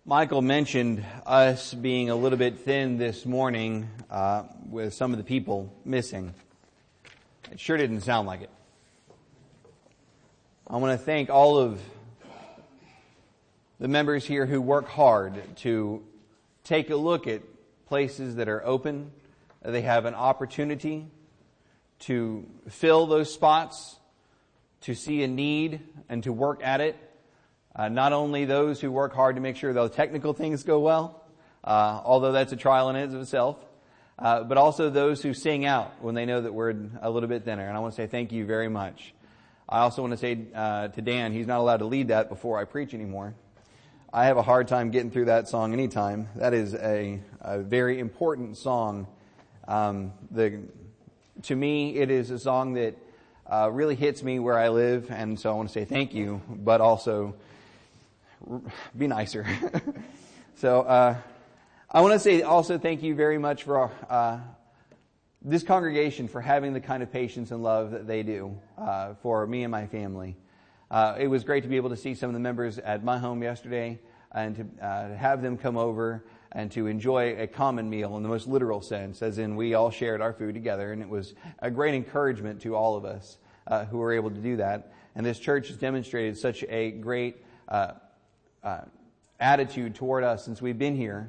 Michael mentioned us being a little bit thin this morning with some of the people missing. It sure didn't sound like it. I want to thank all of the members here who work hard to take a look at places that are open. They have an opportunity to fill those spots, to see a need, and to work at it. Not only those who work hard to make sure the technical things go well, although that's a trial in and of itself, but also those who sing out when they know that we're a little bit thinner. And I want to say thank you very much. I also want to say to Dan, he's not allowed to lead that before I preach anymore. I have a hard time getting through that song anytime. That is a very important song. To me, it is a song that really hits me where I live, and so I want to say thank you, but also be nicer. So I want to say also thank you very much for this congregation for having the kind of patience and love that they do for me and my family. It was great to be able to see some of the members at my home yesterday and to have them come over and to enjoy a common meal in the most literal sense, as in we all shared our food together, and it was a great encouragement to all of us who were able to do that. And this church has demonstrated such a great attitude toward us since we've been here.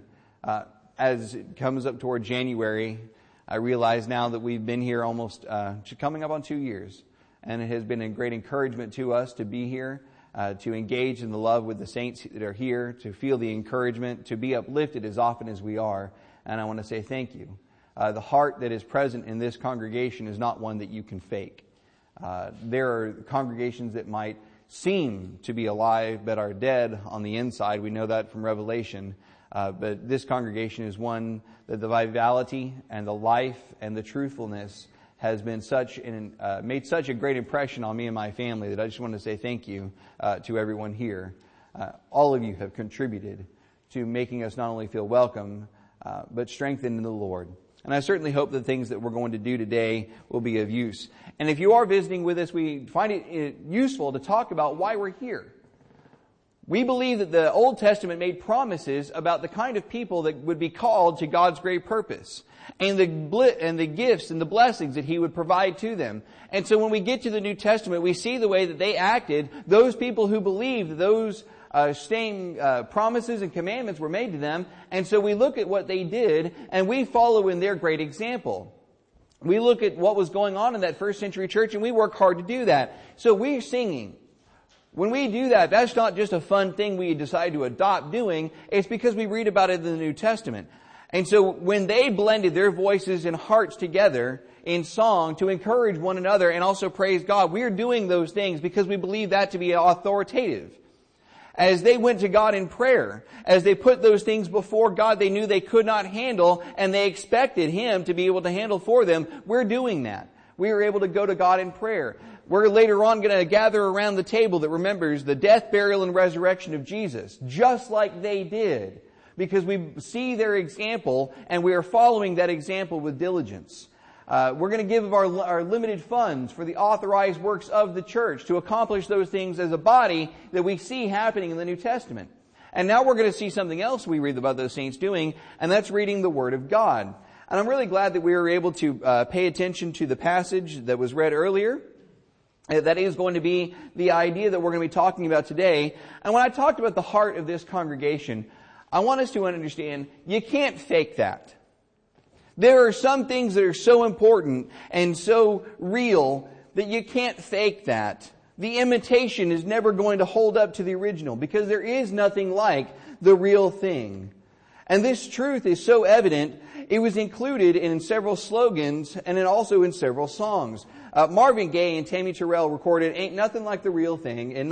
As it comes up toward January, I realize now that we've been here almost coming up on 2 years, and it has been a great encouragement to us to be here, to engage in the love with the saints that are here, to feel the encouragement, to be uplifted as often as we are. And I want to say thank you. The heart that is present in this congregation is not one that you can fake. There are congregations that might seem to be alive but are dead on the inside. We know that from Revelation. But this congregation is one that the vitality and the life and the truthfulness has been made such a great impression on me and my family that I just want to say thank you to everyone here. All of you have contributed to making us not only feel welcome, but strengthened in the Lord. And I certainly hope the things that we're going to do today will be of use. And if you are visiting with us, we find it useful to talk about why we're here. We believe that the Old Testament made promises about the kind of people that would be called to God's great purpose, and the gifts and the blessings that He would provide to them. And so when we get to the New Testament, we see the way that they acted. Those people who believed those same promises and commandments were made to them. And so we look at what they did, and we follow in their great example. We look at what was going on in that first century church, and we work hard to do that. So we're singing. When we do that, that's not just a fun thing we decide to adopt doing. It's because we read about it in the New Testament. And so when they blended their voices and hearts together in song to encourage one another and also praise God, we're doing those things because we believe that to be authoritative. As they went to God in prayer, as they put those things before God they knew they could not handle, and they expected Him to be able to handle for them, we're doing that. We are able to go to God in prayer. We're later on going to gather around the table that remembers the death, burial, and resurrection of Jesus, just like they did, because we see their example and we are following that example with diligence. We're going to give our limited funds for the authorized works of the church to accomplish those things as a body that we see happening in the New Testament. And now we're going to see something else we read about those saints doing, and that's reading the Word of God. And I'm really glad that we were able to pay attention to the passage that was read earlier. That is going to be the idea that we're going to be talking about today. And when I talked about the heart of this congregation, I want us to understand you can't fake that. There are some things that are so important and so real that you can't fake that. The imitation is never going to hold up to the original because there is nothing like the real thing. And this truth is so evident, it was included in several slogans and also in several songs. Marvin Gaye and Tammy Terrell recorded Ain't Nothing Like the Real Thing in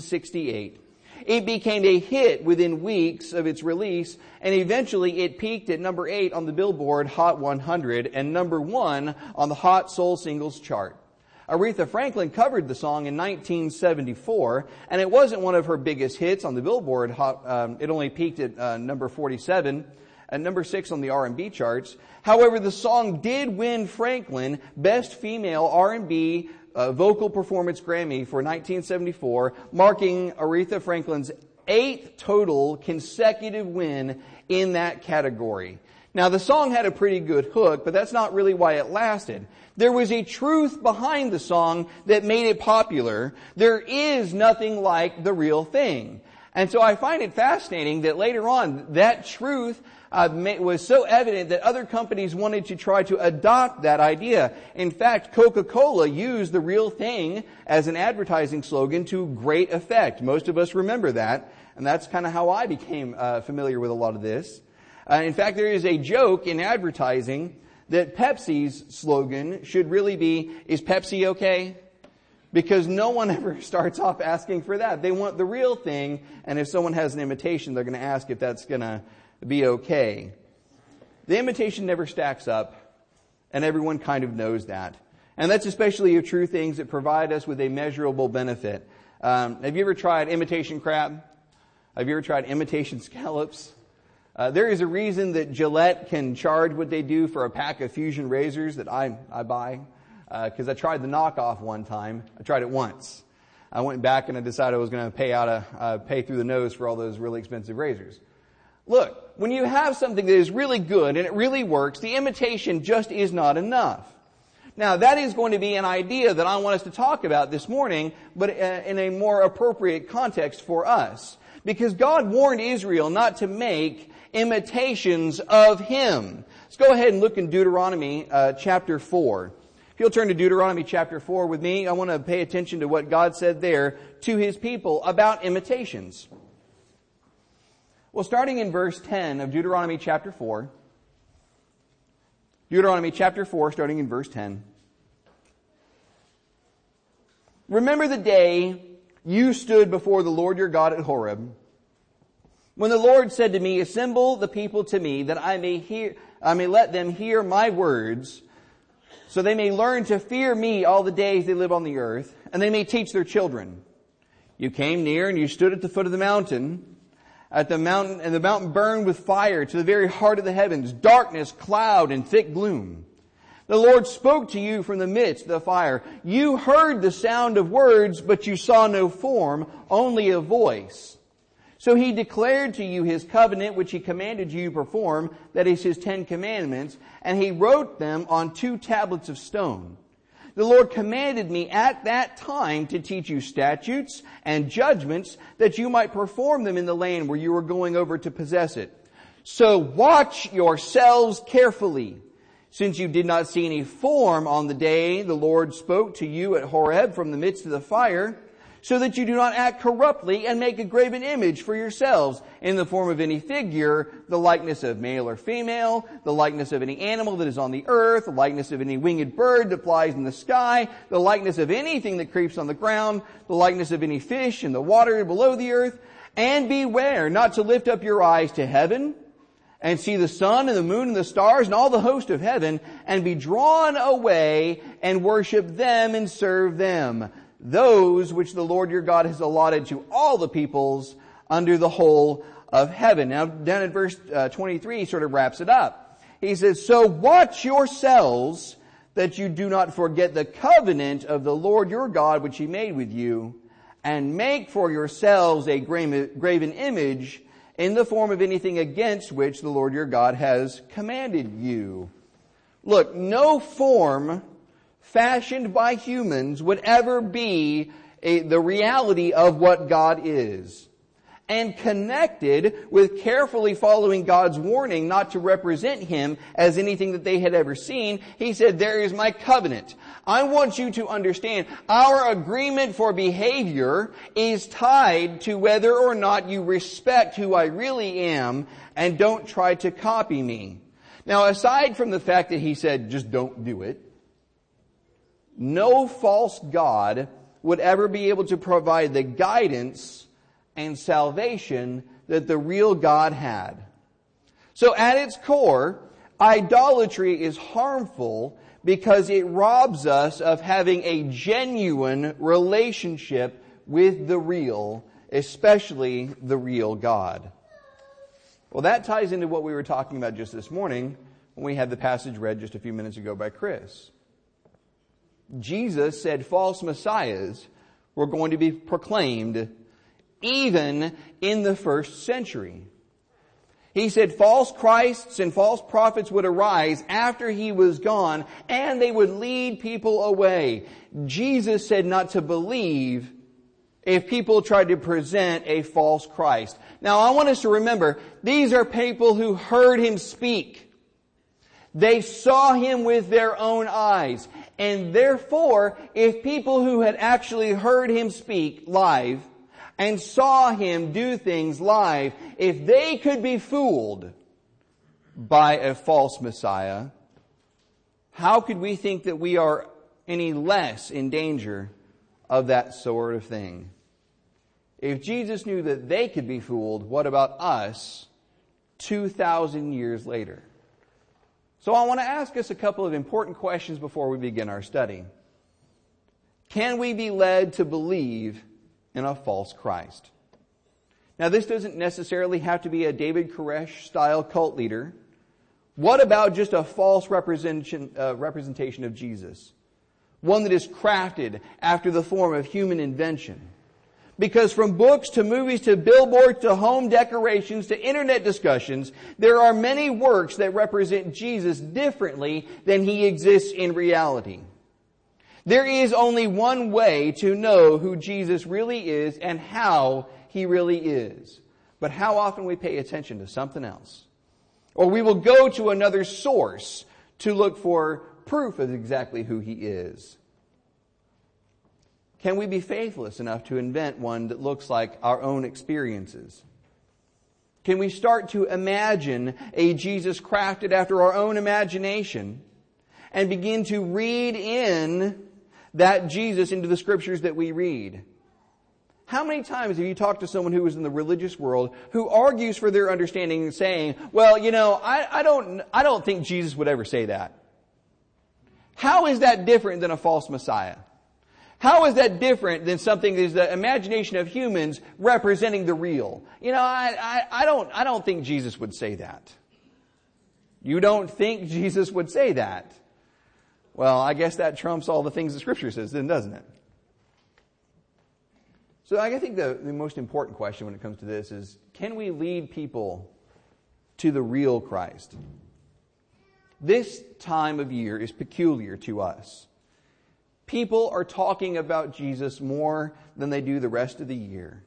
1968. It became a hit within weeks of its release, and eventually it peaked at number 8 on the Billboard Hot 100 and number 1 on the Hot Soul Singles chart. Aretha Franklin covered the song in 1974, and it wasn't one of her biggest hits on the Billboard Hot. It only peaked at number 47 and number 6 on the R&B charts. However, the song did win Franklin Best Female R&B Vocal Performance Grammy for 1974, marking Aretha Franklin's 8th total consecutive win in that category. Now, the song had a pretty good hook, but that's not really why it lasted. There was a truth behind the song that made it popular. There is nothing like the real thing. And so I find it fascinating that later on, that truth was so evident that other companies wanted to try to adopt that idea. In fact, Coca-Cola used the real thing as an advertising slogan to great effect. Most of us remember that, and that's kind of how I became familiar with a lot of this. In fact, there is a joke in advertising that Pepsi's slogan should really be, "Is Pepsi okay?" Because no one ever starts off asking for that. They want the real thing, and if someone has an imitation, they're going to ask if that's going to be okay. The imitation never stacks up, and everyone kind of knows that. And that's especially of true things that provide us with a measurable benefit. Have you ever tried imitation crab? Have you ever tried imitation scallops? There is a reason that Gillette can charge what they do for a pack of Fusion razors that I buy. Because I tried the knockoff one time. I tried it once. I went back and I decided I was going to pay through the nose for all those really expensive razors. Look, when you have something that is really good and it really works, the imitation just is not enough. Now, that is going to be an idea that I want us to talk about this morning, but in a more appropriate context for us. Because God warned Israel not to make imitations of Him. Let's go ahead and look in Deuteronomy chapter 4. If you'll turn to Deuteronomy chapter 4 with me, I want to pay attention to what God said there to His people about imitations. Well, starting in verse 10 of Deuteronomy chapter 4. Deuteronomy chapter 4, starting in verse 10. Remember the day you stood before the Lord your God at Horeb, when the Lord said to me, "Assemble the people to me, that I may let them hear my words, so they may learn to fear me all the days they live on the earth, and they may teach their children." You came near and you stood at the foot of the mountain, and the mountain burned with fire to the very heart of the heavens, darkness, cloud, and thick gloom. The Lord spoke to you from the midst of the fire. You heard the sound of words, but you saw no form, only a voice. So He declared to you His covenant, which He commanded you to perform, that is His 10 commandments, and He wrote them on 2 tablets of stone. The Lord commanded me at that time to teach you statutes and judgments, that you might perform them in the land where you are going over to possess it. So watch yourselves carefully, since you did not see any form on the day the Lord spoke to you at Horeb from the midst of the fire, so that you do not act corruptly and make a graven image for yourselves in the form of any figure, the likeness of male or female, the likeness of any animal that is on the earth, the likeness of any winged bird that flies in the sky, the likeness of anything that creeps on the ground, the likeness of any fish in the water below the earth. And beware not to lift up your eyes to heaven and see the sun and the moon and the stars and all the host of heaven, and be drawn away and worship them and serve them, those which the Lord your God has allotted to all the peoples under the whole of heaven. Now, down in verse 23, he sort of wraps it up. He says, so watch yourselves that you do not forget the covenant of the Lord your God which He made with you, and make for yourselves a graven image in the form of anything against which the Lord your God has commanded you. Look, no form fashioned by humans would ever be the reality of what God is. And connected with carefully following God's warning not to represent Him as anything that they had ever seen, He said, there is my covenant. I want you to understand our agreement for behavior is tied to whether or not you respect who I really am and don't try to copy me. Now, aside from the fact that He said, just don't do it, no false god would ever be able to provide the guidance and salvation that the real God had. So at its core, idolatry is harmful because it robs us of having a genuine relationship with the real, especially the real God. Well, that ties into what we were talking about just this morning when we had the passage read just a few minutes ago by Chris. Jesus said false messiahs were going to be proclaimed even in the first century. He said false Christs and false prophets would arise after He was gone, and they would lead people away. Jesus said not to believe if people tried to present a false Christ. Now I want us to remember, these are people who heard Him speak. They saw Him with their own eyes. And therefore, if people who had actually heard Him speak live and saw Him do things live, if they could be fooled by a false Messiah, how could we think that we are any less in danger of that sort of thing? If Jesus knew that they could be fooled, what about us 2,000 years later? So I want to ask us a couple of important questions before we begin our study. Can we be led to believe in a false Christ? Now, this doesn't necessarily have to be a David Koresh-style cult leader. What about just a false representation of Jesus? One that is crafted after the form of human invention. Because from books to movies to billboards to home decorations to internet discussions, there are many works that represent Jesus differently than He exists in reality. There is only one way to know who Jesus really is and how He really is. But how often we pay attention to something else. Or we will go to another source to look for proof of exactly who He is. Can we be faithless enough to invent one that looks like our own experiences? Can we start to imagine a Jesus crafted after our own imagination and begin to read in that Jesus into the Scriptures that we read? How many times have you talked to someone who is in the religious world who argues for their understanding saying, well, I don't think Jesus would ever say that. How is that different than a false Messiah? How is that different than something that is the imagination of humans representing the real? I don't think Jesus would say that. You don't think Jesus would say that? Well, I guess that trumps all the things the Scripture says, then, doesn't it? So I think the most important question when it comes to this is, can we lead people to the real Christ? This time of year is peculiar to us. People are talking about Jesus more than they do the rest of the year.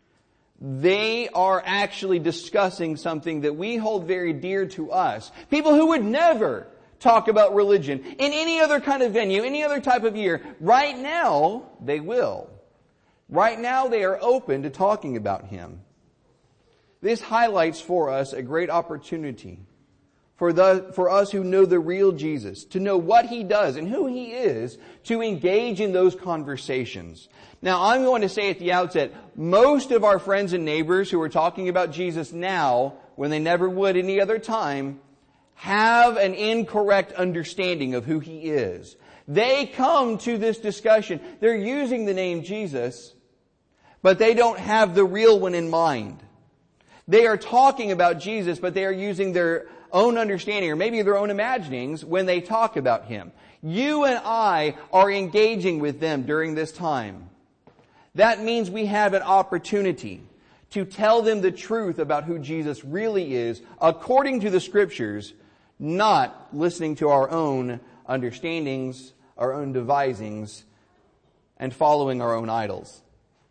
They are actually discussing something that we hold very dear to us. People who would never talk about religion in any other kind of venue, any other type of year. Right now, they will. Right now, they are open to talking about Him. This highlights for us a great opportunity for us who know the real Jesus, to know what He does and who He is, to engage in those conversations. Now, I'm going to say at the outset, most of our friends and neighbors who are talking about Jesus now, when they never would any other time, have an incorrect understanding of who He is. They come to this discussion, they're using the name Jesus, but they don't have the real one in mind. They are talking about Jesus, but they are using their own understanding or maybe their own imaginings when they talk about Him. You and I are engaging with them during this time. That means we have an opportunity to tell them the truth about who Jesus really is according to the Scriptures, not listening to our own understandings, our own devisings, and following our own idols.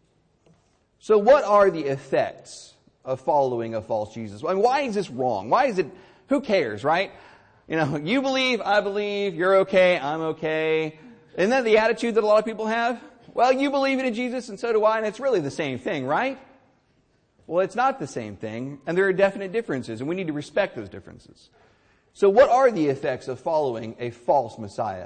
So what are the effects of following a false Jesus? I mean, why is this wrong? Why is it, who cares, right? You believe, I believe, you're okay, I'm okay. Isn't that the attitude that a lot of people have? Well, you believe in Jesus and so do I, and it's really the same thing, right? Well, it's not the same thing, and there are definite differences, and we need to respect those differences. So what are the effects of following a false Messiah?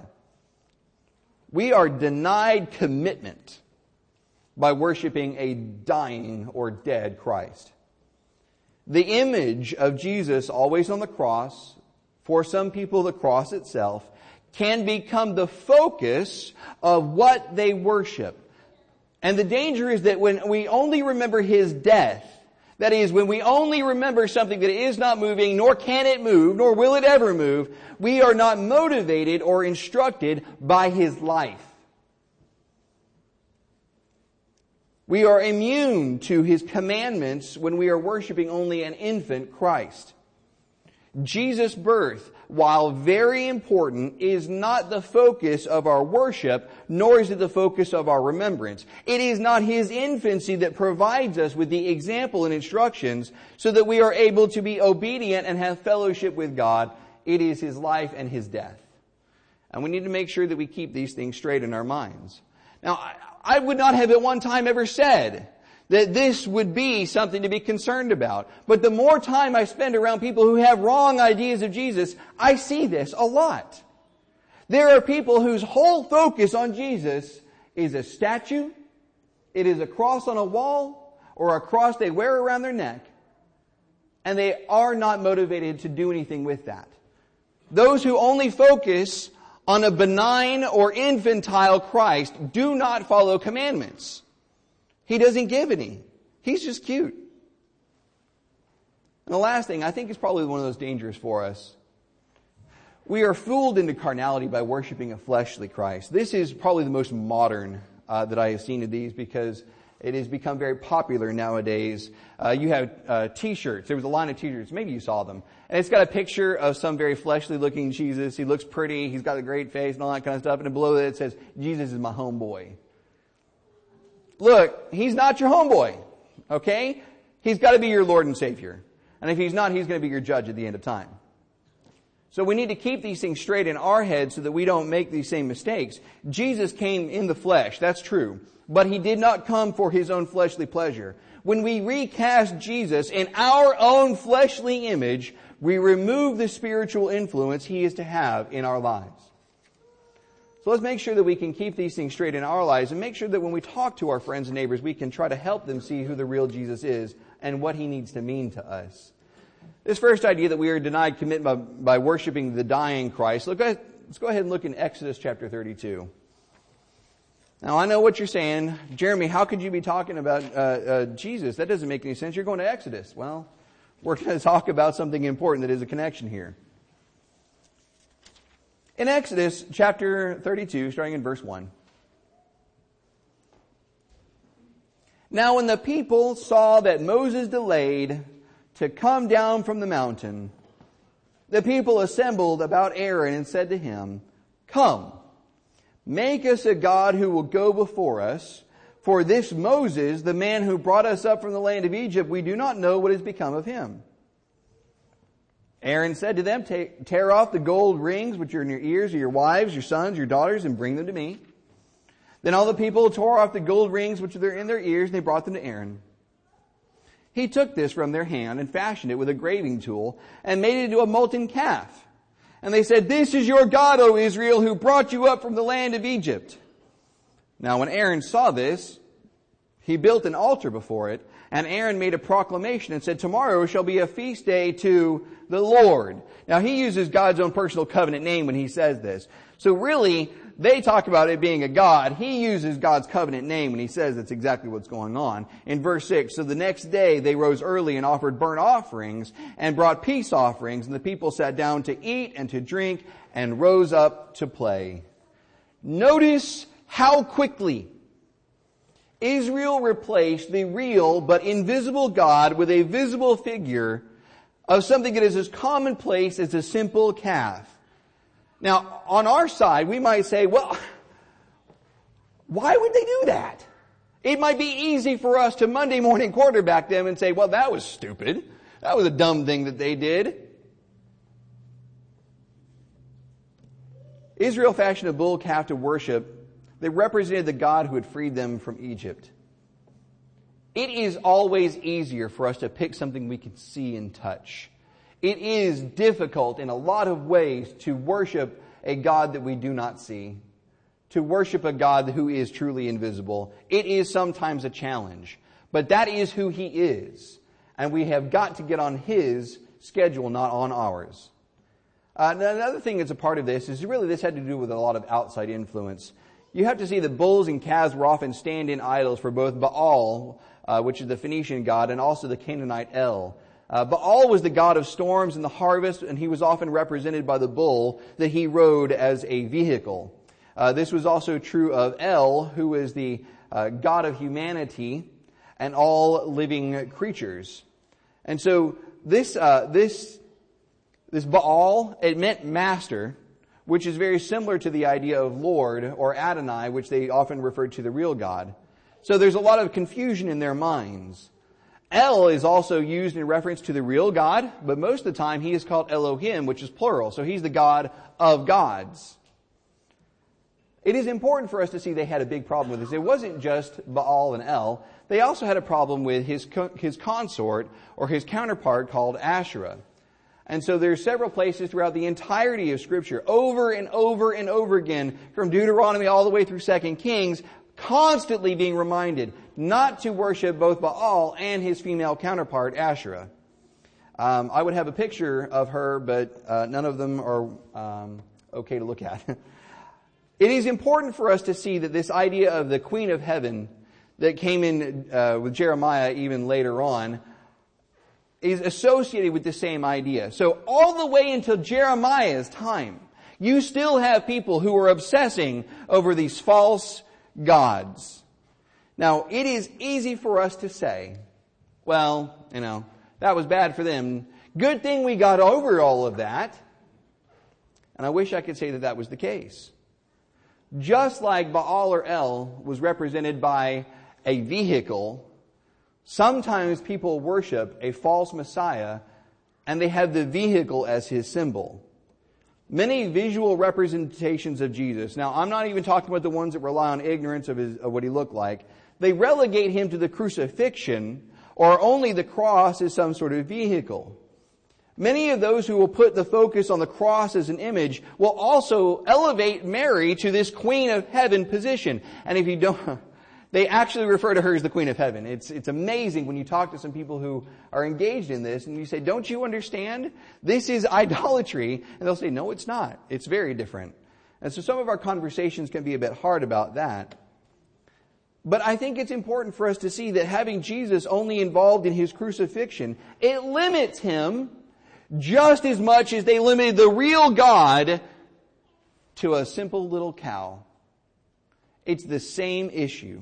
We are denied commitment by worshiping a dying or dead Christ. The image of Jesus always on the cross, for some people the cross itself, can become the focus of what they worship. And the danger is that when we only remember His death, that is, when we only remember something that is not moving, nor can it move, nor will it ever move, we are not motivated or instructed by His life. We are immune to His commandments when we are worshiping only an infant Christ. Jesus' birth, while very important, is not the focus of our worship, nor is it the focus of our remembrance. It is not His infancy that provides us with the example and instructions so that we are able to be obedient and have fellowship with God. It is His life and His death. And we need to make sure that we keep these things straight in our minds. Now, I would not have at one time ever said that this would be something to be concerned about. But the more time I spend around people who have wrong ideas of Jesus, I see this a lot. There are people whose whole focus on Jesus is a statue, it is a cross on a wall, or a cross they wear around their neck, and they are not motivated to do anything with that. Those who only focus on a benign or infantile Christ do not follow commandments. He doesn't give any. He's just cute. And the last thing, I think is probably one of those dangerous for us. We are fooled into carnality by worshiping a fleshly Christ. This is probably the most modern that I have seen of these because it has become very popular nowadays. You have t-shirts. There was a line of t-shirts. Maybe you saw them. And it's got a picture of some very fleshly looking Jesus. He looks pretty. He's got a great face and all that kind of stuff. And below that it says, Jesus is my homeboy. Look, He's not your homeboy. Okay? He's got to be your Lord and Savior. And if He's not, He's going to be your judge at the end of time. So we need to keep these things straight in our heads so that we don't make these same mistakes. Jesus came in the flesh. That's true. But He did not come for His own fleshly pleasure. When we recast Jesus in our own fleshly image, we remove the spiritual influence He is to have in our lives. So let's make sure that we can keep these things straight in our lives and make sure that when we talk to our friends and neighbors, we can try to help them see who the real Jesus is and what He needs to mean to us. This first idea that we are denied commitment by worshiping the dying Christ, let's go ahead and look in Exodus chapter 32. Now, I know what you're saying. Jeremy, how could you be talking about Jesus? That doesn't make any sense. You're going to Exodus. Well, we're going to talk about something important that is a connection here. In Exodus chapter 32, starting in verse 1. Now when the people saw that Moses delayed to come down from the mountain, the people assembled about Aaron and said to him, Come, make us a God who will go before us. For this Moses, the man who brought us up from the land of Egypt, we do not know what has become of him. Aaron said to them, Tear off the gold rings which are in your ears of your wives, your sons, your daughters, and bring them to me. Then all the people tore off the gold rings which are in their ears, and they brought them to Aaron. He took this from their hand and fashioned it with a graving tool and made it into a molten calf. And they said, This is your God, O Israel, who brought you up from the land of Egypt. Now when Aaron saw this, he built an altar before it, and Aaron made a proclamation and said, Tomorrow shall be a feast day to the Lord. Now he uses God's own personal covenant name when he says this. So really, they talk about it being a God. He uses God's covenant name when he says that's exactly what's going on. In verse 6, So the next day they rose early and offered burnt offerings and brought peace offerings, and the people sat down to eat and to drink and rose up to play. Notice how quickly Israel replaced the real but invisible God with a visible figure of something that is as commonplace as a simple calf. Now, on our side, we might say, well, why would they do that? It might be easy for us to Monday morning quarterback them and say, well, that was stupid. That was a dumb thing that they did. Israel fashioned a bull calf to worship. They represented the God who had freed them from Egypt. It is always easier for us to pick something we can see and touch. It is difficult in a lot of ways to worship a God that we do not see, to worship a God who is truly invisible. It is sometimes a challenge, but that is who He is, and we have got to get on His schedule, not on ours. Another thing that's a part of this is really this had to do with a lot of outside influence. You have to see that bulls and calves were often stand-in idols for both Baal, which is the Phoenician god, and also the Canaanite El. Baal was the god of storms and the harvest, and he was often represented by the bull that he rode as a vehicle. This was also true of El, who is the God of humanity and all living creatures. And so this Baal, it meant master, which is very similar to the idea of Lord or Adonai, which they often referred to the real God. So there's a lot of confusion in their minds. El is also used in reference to the real God, but most of the time he is called Elohim, which is plural. So he's the God of gods. It is important for us to see they had a big problem with this. It wasn't just Baal and El. They also had a problem with his consort or his counterpart called Asherah. And so there's several places throughout the entirety of Scripture, over and over and over again, from Deuteronomy all the way through 2 Kings, constantly being reminded not to worship both Baal and his female counterpart, Asherah. I would have a picture of her, but none of them are okay to look at. It is important for us to see that this idea of the Queen of Heaven that came in with Jeremiah even later on is associated with the same idea. So all the way until Jeremiah's time, you still have people who are obsessing over these false gods. Now, it is easy for us to say, well, that was bad for them. Good thing we got over all of that. And I wish I could say that that was the case. Just like Baal or El was represented by a vehicle, sometimes people worship a false Messiah and they have the vehicle as his symbol. Many visual representations of Jesus. Now, I'm not even talking about the ones that rely on ignorance of what he looked like. They relegate him to the crucifixion, or only the cross as some sort of vehicle. Many of those who will put the focus on the cross as an image will also elevate Mary to this Queen of Heaven position. And if you don't, they actually refer to her as the Queen of Heaven. It's amazing when you talk to some people who are engaged in this and you say, don't you understand? This is idolatry. And they'll say, no, it's not. It's very different. And so some of our conversations can be a bit hard about that. But I think it's important for us to see that having Jesus only involved in his crucifixion, it limits him just as much as they limited the real God to a simple little cow. It's the same issue.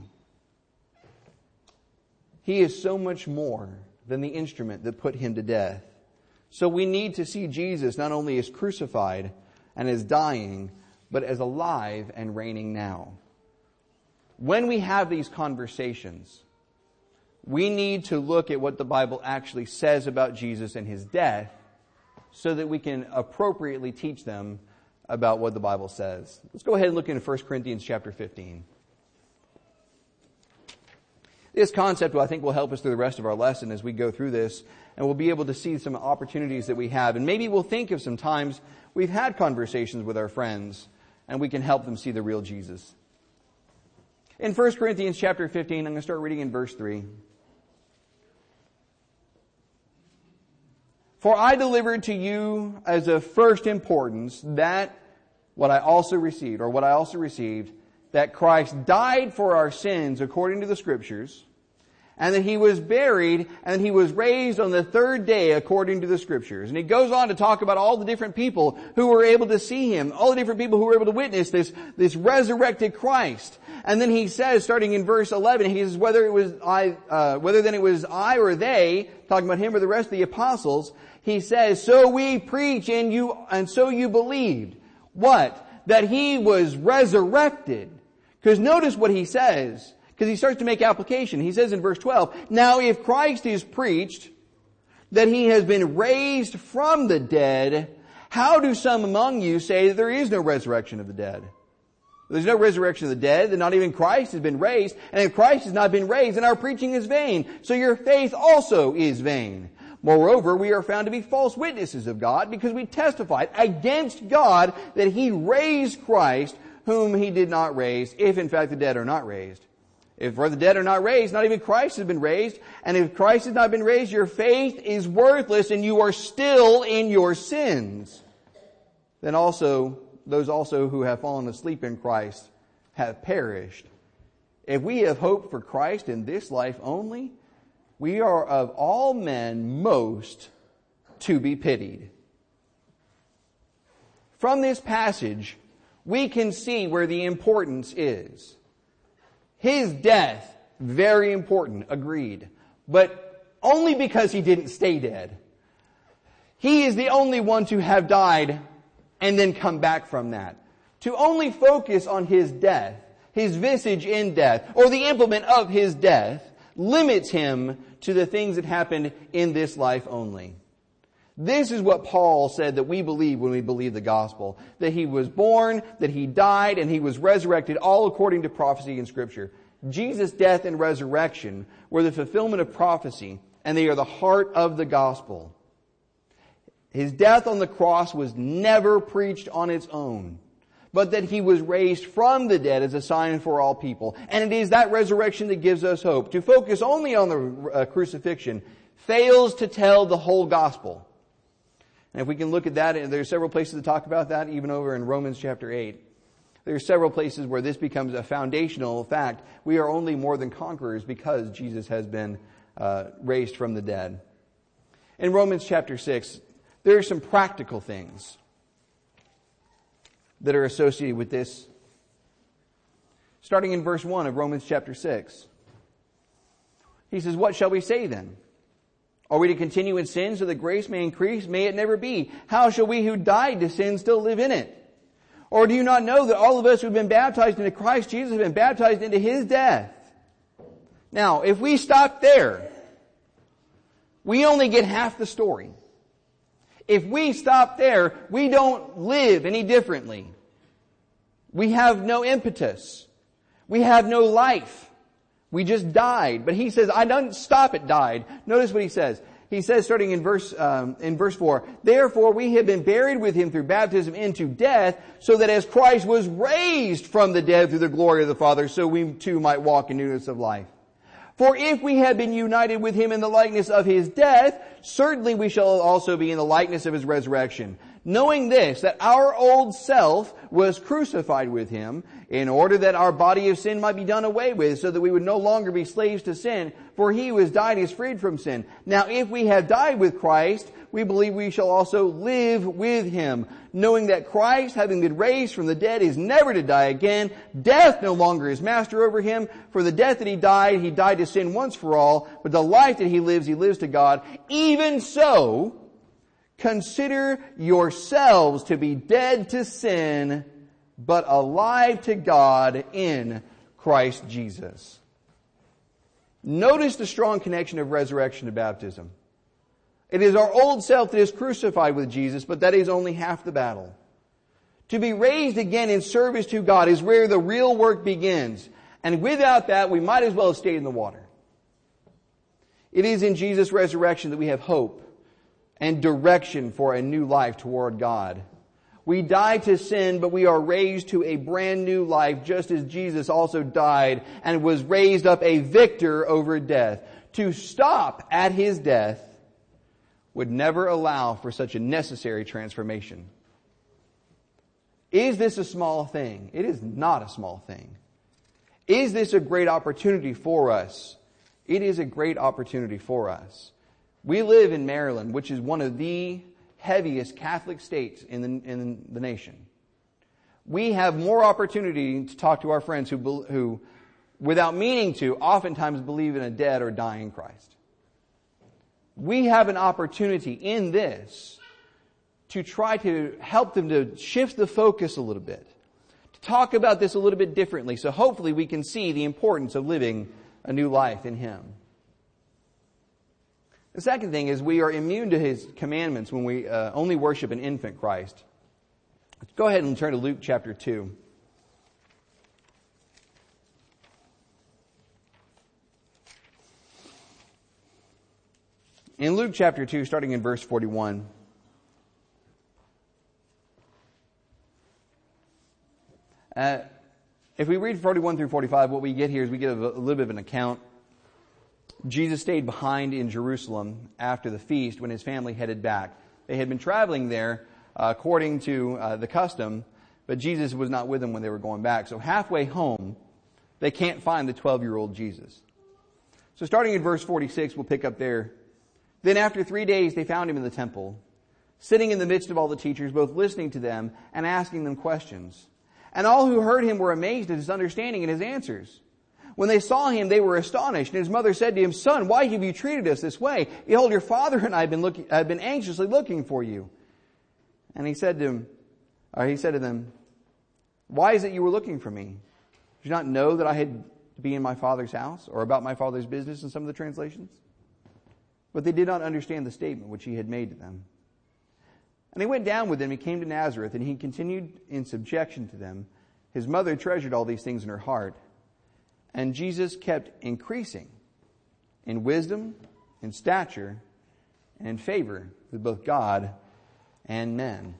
He is so much more than the instrument that put him to death. So we need to see Jesus not only as crucified and as dying, but as alive and reigning now. When we have these conversations, we need to look at what the Bible actually says about Jesus and his death so that we can appropriately teach them about what the Bible says. Let's go ahead and look into 1 Corinthians chapter 15. This concept, I think, will help us through the rest of our lesson as we go through this, and we'll be able to see some opportunities that we have. And maybe we'll think of some times we've had conversations with our friends, and we can help them see the real Jesus. In 1 Corinthians chapter 15, I'm going to start reading in verse 3. For I delivered to you as of first importance that what I also received, that Christ died for our sins according to the Scriptures, and that he was buried, and he was raised on the third day according to the Scriptures. And he goes on to talk about all the different people who were able to see him, all the different people who were able to witness this resurrected Christ. And then he says, starting in verse 11, he says, whether then it was I or they, talking about him or the rest of the apostles, he says, so we preach and so you believed. What? That he was resurrected. Because notice what he says, because he starts to make application. He says in verse 12, now if Christ is preached that he has been raised from the dead, how do some among you say that there is no resurrection of the dead? There's no resurrection of the dead, that not even Christ has been raised. And if Christ has not been raised, then our preaching is vain. So your faith also is vain. Moreover, we are found to be false witnesses of God because we testified against God that he raised Christ, whom he did not raise, if in fact the dead are not raised. If for the dead are not raised, not even Christ has been raised. And if Christ has not been raised, your faith is worthless and you are still in your sins. Then also, those also who have fallen asleep in Christ have perished. If we have hope for Christ in this life only, we are of all men most to be pitied. From this passage, we can see where the importance is. His death, very important, agreed. But only because he didn't stay dead. He is the only one to have died and then come back from that. To only focus on his death, his visage in death, or the implement of his death, limits him to the things that happened in this life only. This is what Paul said that we believe when we believe the gospel. That he was born, that he died, and he was resurrected, all according to prophecy in Scripture. Jesus' death and resurrection were the fulfillment of prophecy, and they are the heart of the gospel. His death on the cross was never preached on its own, but that he was raised from the dead as a sign for all people. And it is that resurrection that gives us hope. To focus only on the crucifixion fails to tell the whole gospel. And if we can look at that, and there are several places to talk about that, even over in Romans chapter 8. There are several places where this becomes a foundational fact. We are only more than conquerors because Jesus has been raised from the dead. In Romans chapter 6, there are some practical things that are associated with this. Starting in verse 1 of Romans chapter 6. He says, "What shall we say then? Are we to continue in sin so that grace may increase? May it never be. How shall we who died to sin still live in it? Or do you not know that all of us who have been baptized into Christ Jesus have been baptized into His death?" Now, if we stop there, we only get half the story. If we stop there, we don't live any differently. We have no impetus. We have no life. We just died. But he says, I don't stop at died. Notice what he says. He says, starting in verse 4, "Therefore we have been buried with him through baptism into death, so that as Christ was raised from the dead through the glory of the Father, so we too might walk in newness of life. For if we have been united with him in the likeness of his death, certainly we shall also be in the likeness of his resurrection. Knowing this, that our old self was crucified with him, in order that our body of sin might be done away with, so that we would no longer be slaves to sin, for he who has died is freed from sin. Now if we have died with Christ, we believe we shall also live with him, knowing that Christ, having been raised from the dead, is never to die again. Death no longer is master over him. For the death that he died to sin once for all, but the life that he lives to God. Even so, consider yourselves to be dead to sin, but alive to God in Christ Jesus." Notice the strong connection of resurrection to baptism. It is our old self that is crucified with Jesus, but that is only half the battle. To be raised again in service to God is where the real work begins. And without that, we might as well have stayed in the water. It is in Jesus' resurrection that we have hope and direction for a new life toward God. We die to sin, but we are raised to a brand new life, just as Jesus also died and was raised up a victor over death. To stop at his death would never allow for such a necessary transformation. Is this a small thing? It is not a small thing. Is this a great opportunity for us? It is a great opportunity for us. We live in Maryland, which is one of the heaviest Catholic states in the nation. We have more opportunity to talk to our friends who, without meaning to, oftentimes believe in a dead or dying Christ. We have an opportunity in this to try to help them to shift the focus a little bit, to talk about this a little bit differently, so hopefully we can see the importance of living a new life in Him. The second thing is we are immune to His commandments when we only worship an infant Christ. Let's go ahead and turn to Luke chapter 2. In Luke chapter 2, starting in verse 41, if we read 41 through 45, what we get here is we get a little bit of an account. Jesus stayed behind in Jerusalem after the feast when his family headed back. They had been traveling there according to the custom, but Jesus was not with them when they were going back. So halfway home, they can't find the 12-year-old Jesus. So starting in verse 46, we'll pick up there. Then after 3 days, they found him in the temple, sitting in the midst of all the teachers, both listening to them and asking them questions. And all who heard him were amazed at his understanding and his answers. When they saw him, they were astonished. And his mother said to him, "Son, why have you treated us this way? Behold, your father and I have been anxiously looking for you." And he said to them, "Why is it you were looking for me? Did you not know that I had to be in my father's house, or about my father's business," in some of the translations? But they did not understand the statement which he had made to them. And he went down with them, he came to Nazareth, and he continued in subjection to them. His mother treasured all these things in her heart. And Jesus kept increasing in wisdom, in stature, and in favor with both God and men.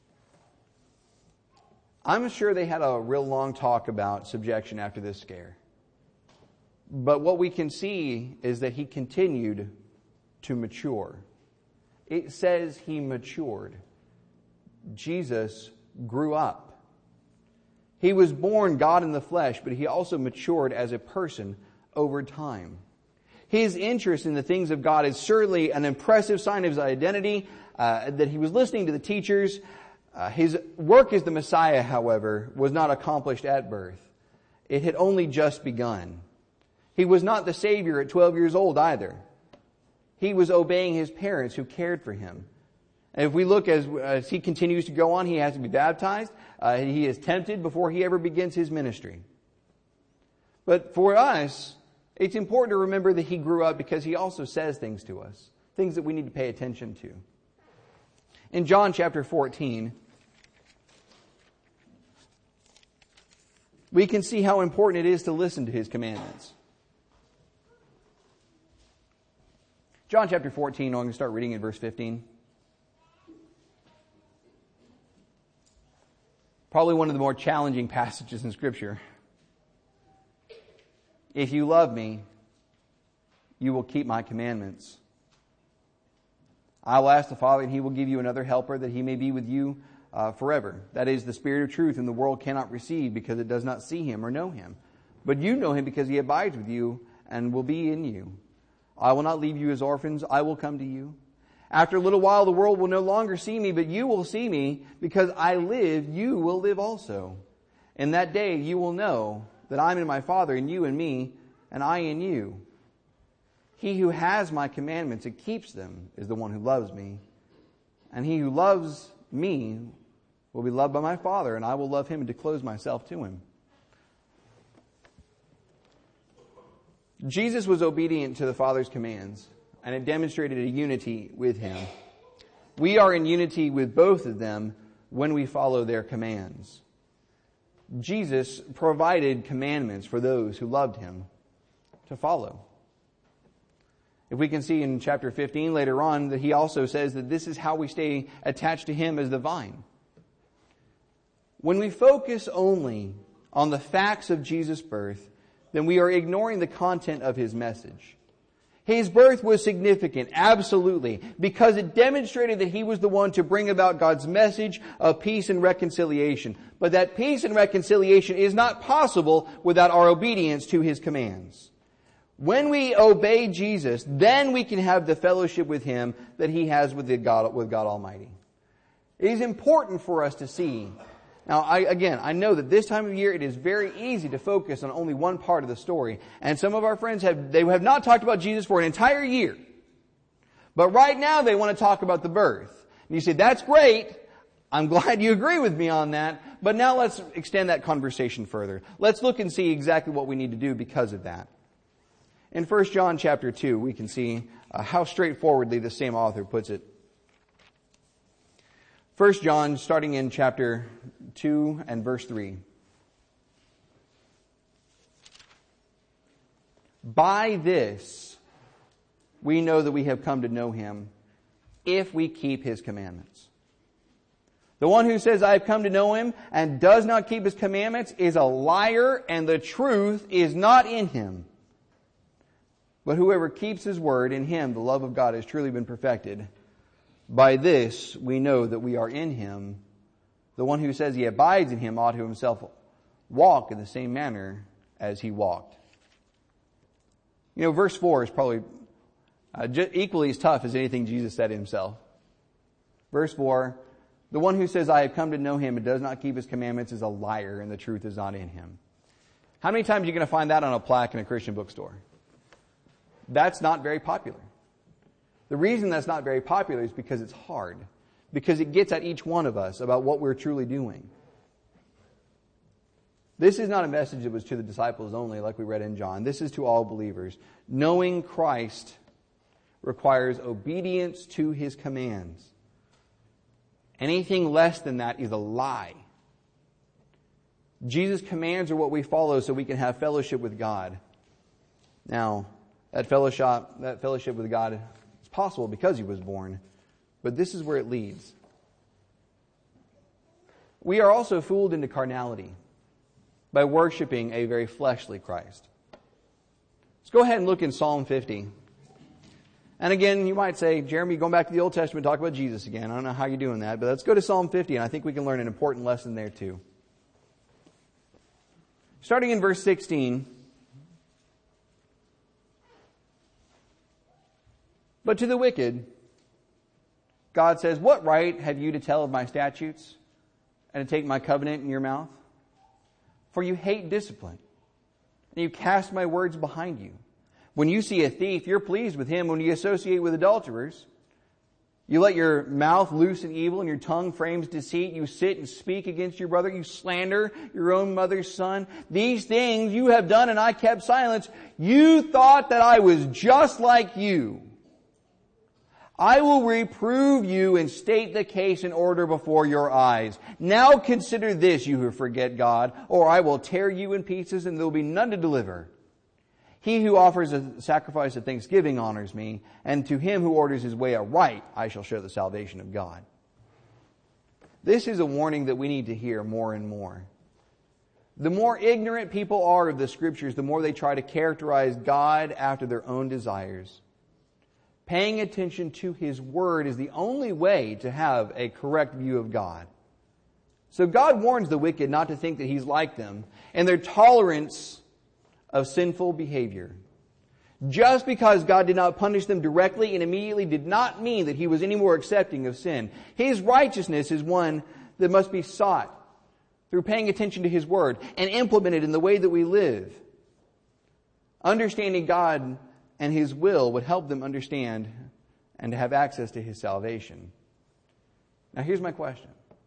I'm sure they had a real long talk about subjection after this scare. But what we can see is that he continued to mature. It says he matured. Jesus grew up. He was born God in the flesh, but he also matured as a person over time. His interest in the things of God is certainly an impressive sign of his identity, that he was listening to the teachers. His work as the Messiah, however, was not accomplished at birth. It had only just begun. He was not the Savior at 12 years old either. He was obeying his parents who cared for him. And if we look as he continues to go on, he has to be baptized. He is tempted before he ever begins his ministry. But for us, it's important to remember that he grew up because he also says things to us, things that we need to pay attention to. In John chapter 14, we can see how important it is to listen to his commandments. John chapter 14, I'm going to start reading in verse 15. Probably one of the more challenging passages in Scripture. "If you love me, you will keep my commandments. I will ask the Father, and he will give you another helper, that he may be with you forever. That is the Spirit of truth, whom the world cannot receive, because it does not see him or know him. But you know him, because he abides with you and will be in you. I will not leave you as orphans. I will come to you. After a little while, the world will no longer see me, but you will see me. Because I live, you will live also. In that day you will know that I am in my Father, and you in me, and I in you. He who has my commandments and keeps them is the one who loves me. And he who loves me will be loved by my Father, and I will love him and disclose myself to him." Jesus was obedient to the Father's commands, and it demonstrated a unity with him. We are in unity with both of them when we follow their commands. Jesus provided commandments for those who loved him to follow. If we can see in chapter 15 later on that he also says that this is how we stay attached to him as the vine. When we focus only on the facts of Jesus' birth, then we are ignoring the content of his message. His birth was significant, absolutely, because it demonstrated that he was the one to bring about God's message of peace and reconciliation. But that peace and reconciliation is not possible without our obedience to his commands. When we obey Jesus, then we can have the fellowship with him that he has with God Almighty. It is important for us to see. Now, I know that this time of year it is very easy to focus on only one part of the story. And some of our friends have not talked about Jesus for an entire year. But right now they want to talk about the birth. And you say, that's great. I'm glad you agree with me on that. But now let's extend that conversation further. Let's look and see exactly what we need to do because of that. In 1 John chapter 2, we can see how straightforwardly the same author puts it. 1 John, starting in chapter 2 and verse 3. "By this we know that we have come to know him, if we keep his commandments. The one who says, 'I have come to know him,' and does not keep his commandments is a liar, and the truth is not in him. But whoever keeps his word, in him the love of God has truly been perfected. By this we know that we are in him. The one who says he abides in him ought to himself walk in the same manner as he walked." You know, verse 4 is probably equally as tough as anything Jesus said himself. Verse 4, "The one who says, 'I have come to know him,' and does not keep his commandments is a liar, and the truth is not in him." How many times are you going to find that on a plaque in a Christian bookstore? That's not very popular. The reason that's not very popular is because it's hard. Because it gets at each one of us about what we're truly doing. This is not a message that was to the disciples only, like we read in John. This is to all believers. Knowing Christ requires obedience to His commands. Anything less than that is a lie. Jesus' commands are what we follow so we can have fellowship with God. Now, that fellowship with God is possible because He was born, but this is where it leads. We are also fooled into carnality by worshiping a very fleshly Christ. Let's go ahead and look in Psalm 50. And again, you might say, Jeremy, going back to the Old Testament, talk about Jesus again. I don't know how you're doing that, but let's go to Psalm 50, and I think we can learn an important lesson there too. Starting in verse 16. But to the wicked, God says, what right have you to tell of my statutes and to take my covenant in your mouth? For you hate discipline, and you cast my words behind you. When you see a thief, you're pleased with him. When you associate with adulterers, you let your mouth loose in evil and your tongue frames deceit. You sit and speak against your brother. You slander your own mother's son. These things you have done, and I kept silence. You thought that I was just like you. I will reprove you and state the case in order before your eyes. Now consider this, you who forget God, or I will tear you in pieces and there will be none to deliver. He who offers a sacrifice of thanksgiving honors me, and to him who orders his way aright I shall show the salvation of God. This is a warning that we need to hear more and more. The more ignorant people are of the Scriptures, the more they try to characterize God after their own desires. Paying attention to His Word is the only way to have a correct view of God. So God warns the wicked not to think that He's like them and their tolerance of sinful behavior. Just because God did not punish them directly and immediately did not mean that He was any more accepting of sin. His righteousness is one that must be sought through paying attention to His Word and implemented in the way that we live. Understanding God and His will would help them understand and to have access to His salvation. Now here's my question.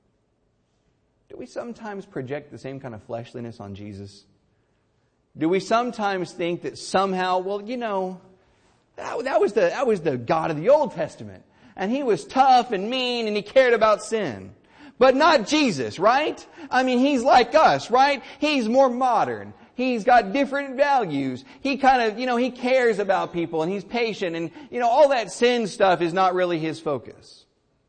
Do we sometimes project the same kind of fleshliness on Jesus? Do we sometimes think that somehow, well, you know, that was the God of the Old Testament. And He was tough and mean and He cared about sin. But not Jesus, right? I mean, He's like us, right? He's more modern. He's got different values. He kind of, He cares about people and He's patient and, all that sin stuff is not really His focus.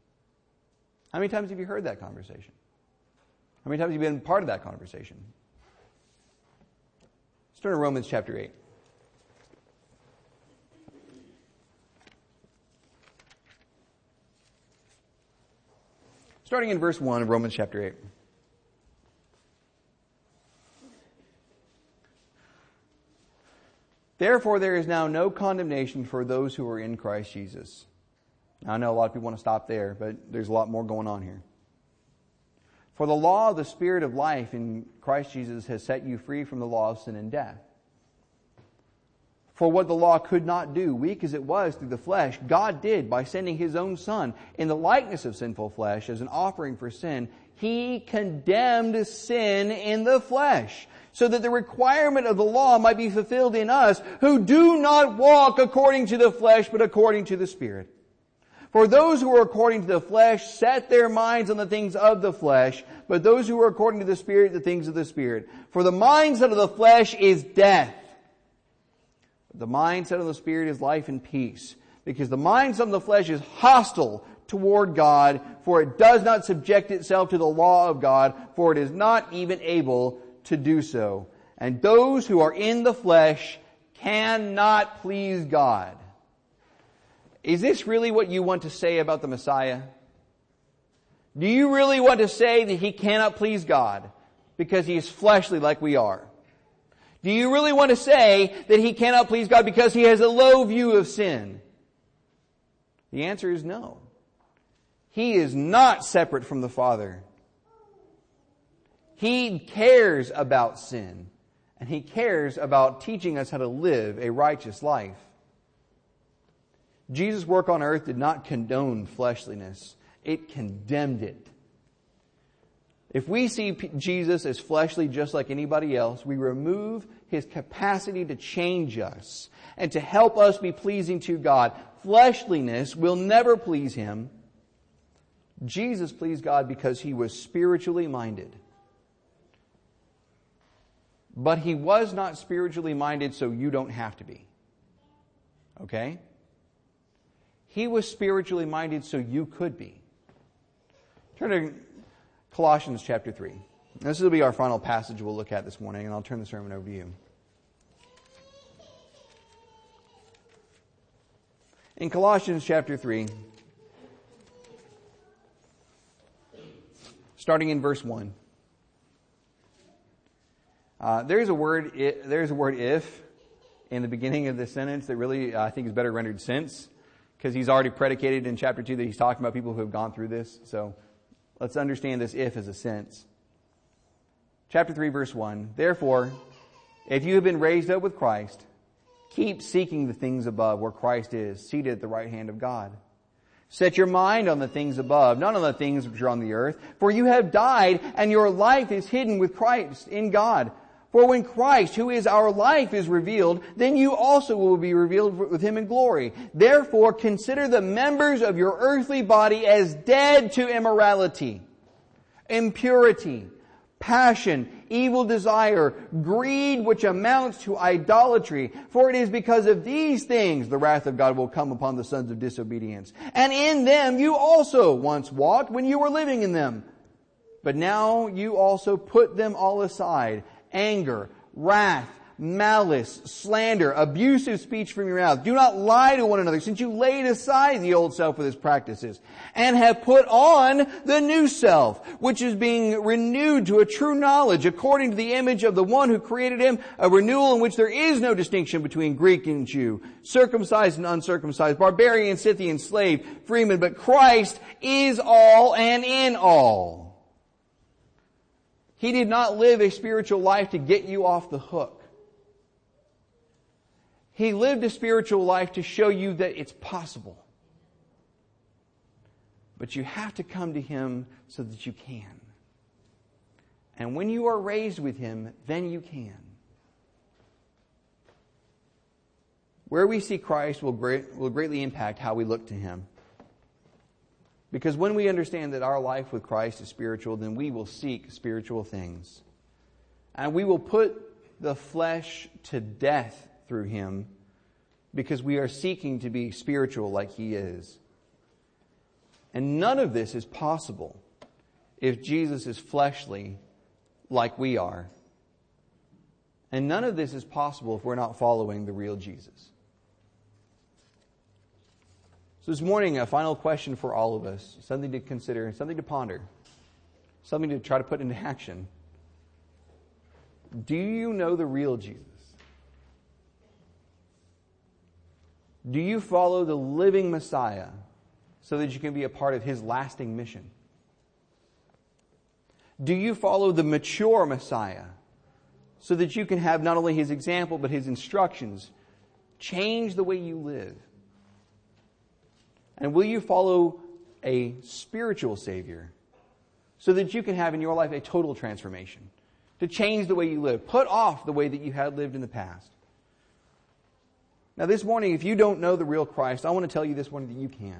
How many times have you heard that conversation? How many times have you been part of that conversation? Let's turn to Romans chapter 8. Starting in verse 1 of Romans chapter 8. Therefore, there is now no condemnation for those who are in Christ Jesus. Now, I know a lot of people want to stop there, but there's a lot more going on here. For the law of the Spirit of life in Christ Jesus has set you free from the law of sin and death. For what the law could not do, weak as it was through the flesh, God did by sending His own Son in the likeness of sinful flesh as an offering for sin. He condemned sin in the flesh, so that the requirement of the law might be fulfilled in us who do not walk according to the flesh, but according to the Spirit. For those who are according to the flesh set their minds on the things of the flesh, but those who are according to the Spirit, the things of the Spirit. For the mindset of the flesh is death. The mindset of the Spirit is life and peace. Because the mindset of the flesh is hostile toward God, for it does not subject itself to the law of God, for it is not even able to do so. And those who are in the flesh cannot please God. Is this really what you want to say about the Messiah? Do you really want to say that He cannot please God because He is fleshly like we are? Do you really want to say that He cannot please God because He has a low view of sin? The answer is no. He is not separate from the Father. He cares about sin. And He cares about teaching us how to live a righteous life. Jesus' work on earth did not condone fleshliness. It condemned it. If we see Jesus as fleshly just like anybody else, we remove His capacity to change us and to help us be pleasing to God. Fleshliness will never please Him. Jesus pleased God because He was spiritually minded. But He was not spiritually minded, so you don't have to be. Okay? He was spiritually minded, so you could be. Turn to Colossians chapter 3. This will be our final passage we'll look at this morning, and I'll turn the sermon over to you. In Colossians chapter 3, starting in verse 1. There's a word if in the beginning of this sentence that really I think is better rendered since, because he's already predicated in chapter 2 that he's talking about people who have gone through this. So let's understand this if as a sense. Chapter 3, verse 1. Therefore, if you have been raised up with Christ, keep seeking the things above where Christ is, seated at the right hand of God. Set your mind on the things above, not on the things which are on the earth. For you have died, and your life is hidden with Christ in God. For when Christ, who is our life, is revealed, then you also will be revealed with Him in glory. Therefore, consider the members of your earthly body as dead to immorality, impurity, passion, evil desire, greed, which amounts to idolatry. For it is because of these things the wrath of God will come upon the sons of disobedience. And in them you also once walked when you were living in them. But now you also put them all aside. Anger, wrath, malice, slander, abusive speech from your mouth. Do not lie to one another, since you laid aside the old self with its practices, and have put on the new self, which is being renewed to a true knowledge according to the image of the one who created him, a renewal in which there is no distinction between Greek and Jew, circumcised and uncircumcised, barbarian, Scythian, slave, freeman, but Christ is all and in all. He did not live a spiritual life to get you off the hook. He lived a spiritual life to show you that it's possible. But you have to come to Him so that you can. And when you are raised with Him, then you can. Where we see Christ will greatly impact how we look to Him. Because when we understand that our life with Christ is spiritual, then we will seek spiritual things. And we will put the flesh to death through Him, because we are seeking to be spiritual like He is. And none of this is possible if Jesus is fleshly like we are. And none of this is possible if we're not following the real Jesus. So this morning, a final question for all of us, something to consider, something to ponder, something to try to put into action. Do you know the real Jesus? Do you follow the living Messiah so that you can be a part of His lasting mission? Do you follow the mature Messiah so that you can have not only His example but His instructions change the way you live? And will you follow a spiritual Savior so that you can have in your life a total transformation to change the way you live, put off the way that you had lived in the past? Now this morning, if you don't know the real Christ, I want to tell you this morning that you can.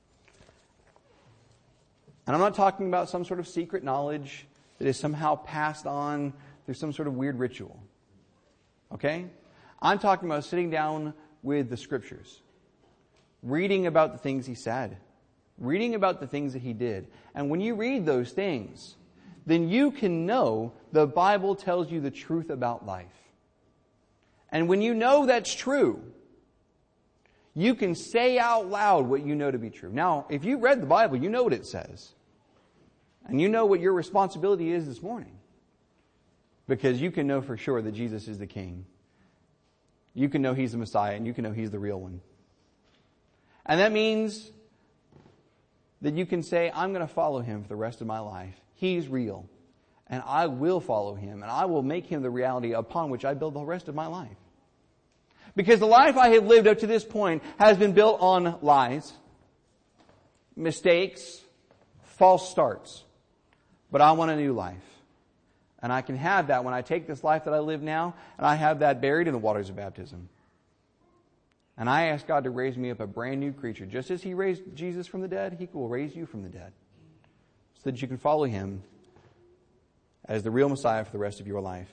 And I'm not talking about some sort of secret knowledge that is somehow passed on through some sort of weird ritual. Okay? I'm talking about sitting down with the Scriptures, reading about the things He said, reading about the things that He did. And when you read those things, then you can know the Bible tells you the truth about life. And when you know that's true, you can say out loud what you know to be true. Now, if you read the Bible, you know what it says. And you know what your responsibility is this morning. Because you can know for sure that Jesus is the King. You can know He's the Messiah, and you can know He's the real one. And that means that you can say, I'm going to follow Him for the rest of my life. He's real. and I will follow Him, and I will make Him the reality upon which I build the rest of my life. Because the life I have lived up to this point has been built on lies, mistakes, false starts. But I want a new life. And I can have that when I take this life that I live now, and I have that buried in the waters of baptism. And I ask God to raise me up a brand new creature. Just as He raised Jesus from the dead, He will raise you from the dead. So that you can follow Him as the real Messiah for the rest of your life.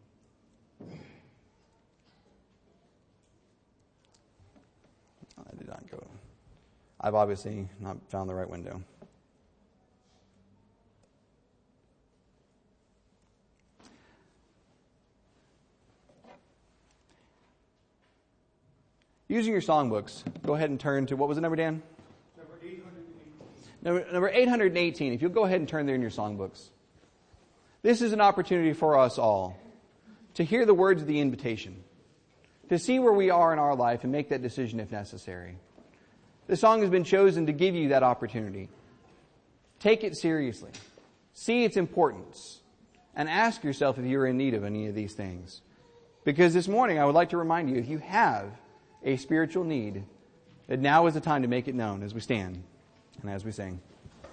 I did not go. I've obviously not found the right window. Using your songbooks, go ahead and turn to, what was the number, Dan? Number 818. Number 818. If you'll go ahead and turn there in your songbooks. This is an opportunity for us all to hear the words of the invitation, to see where we are in our life and make that decision if necessary. The song has been chosen to give you that opportunity. Take it seriously. See its importance. And ask yourself if you're in need of any of these things. Because this morning I would like to remind you, if you have a spiritual need, that now is the time to make it known as we stand and as we sing.